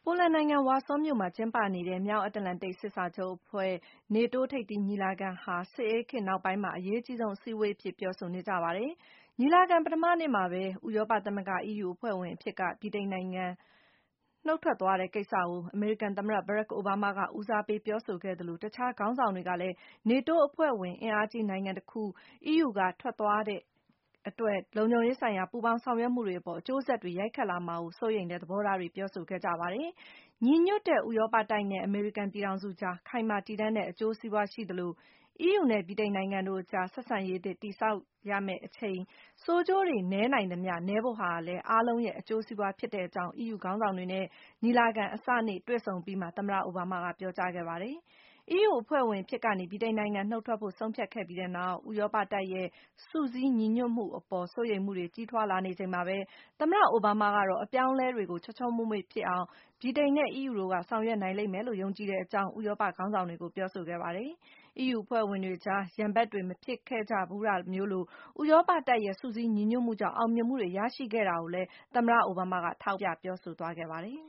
ပိုလန်နိုင်ငံဝါဆောမြို့မှာကျင်းပနေတဲ့မြောက်အတ္တလန်တိတ်စစ်စာချုပ်အဖွဲ့ NATO ထိပ်သီးညီလာခံဟာ စစ်အေးခေတ်နောက်ပိုင်းအရေးအကြီးဆုံးအစည်းအဝေးအဖြစ်ပြောဆိုနေကြပါတယ်။ ညီလာခံပထမနေ့မှာပဲ ဥရောပသမဂ္ဂ EU အဖွဲ့ဝင်အဖြစ်က ဗြိတိန်နိုင်ငံနုတ်ထွက်သွားတဲ့ကိစ္စကို အမေရိကန်သမ္မတ Barack Obama က ဦးစားပေးပြောဆိုခဲ့သလို တခြားခေါင်းဆောင်တွေကလည်း NATO အဖွဲ့ဝင်အင်အားကြီးနိုင်ငံတခု EU ကထွက်သွားတဲ့အတွက် လုံခြုံရေးဆိုင်ရာပူးပေါင်းဆောင်ရွက်မှုတွေအပေါ် အကျိုးဆက်တွေရိုက်ခတ်လာမှာကိုစိုးရိမ်တဲ့သဘောထားတွေပြောဆိုခဲ့ကြပါတယ်။ ညီညွတ်တဲ့ဥရောပတိုက်နဲ့ အမေရိကန်ပြည်ထောင်စုကြား ခိုင်မာတည်တံ့တဲ့အကျိုးစီးပွားရှိသလို EU နဲ့ ဗြိတိန်နိုင်ငံတို့အကြား ဆက်ဆံရေးသစ်တည်ဆောက်ရမယ့်အချိန် ဆိုးကျိုးတွေနည်းနိုင်သမျှနည်းဖို့ဟာလည်း အားလုံးရဲ့အကျိုးစီးပွားဖြစ်တဲ့အကြောင်း EU ခေါင်းဆောင်တွေနဲ့ ညီလာခံအစနေ့တွေ့ဆုံအပြီးမှာ သမ္မတအိုဘားမားကပြောကြားခဲ့ပါတယ်။ EU အဖွဲ့ဝင်အဖြစ်ကနေ ဗြိတိန်နိုင်ငံနုတ်ထွက်ဖို့ဆုံးဖြတ်ခဲ့ပြီးနောက် ဥရောပတိုက်ရဲ့စုစည်းညီညွတ်မှုအပေါ် စိုးရိမ်မှုတွေကြီးထွားလာနေချိန်မှာပဲ သမ္မတအိုဘားမားကတော့ အပြောင်းအလဲတွေကို ချောချောမွေ့မွေ့ဖြစ်အောင် ဗြိတိန်နဲ့ EU တို့က ဆောင်ရွက်နိုင်လိမ့်မယ်လို့ ယုံကြည်တဲ့အကြောင်း ဥရောပခေါင်းဆောင်တွေကိုပြောဆိုခဲ့ပါတယ်။ EU အဖွဲ့ဝင်တွေကြား ရန်ဘက်တွေမဖြစ်ခဲ့ကြဖူးတာမျိုးလို ဥရောပတိုက်ရဲ့စုစည်းညီညွတ်မှုကြောင့် အောင်မြင်မှုတွေရရှိခဲ့တာကိုလည်း သမ္မတအိုဘားမားကထောက်ပြပြောဆိုသွားခဲ့ပါတယ်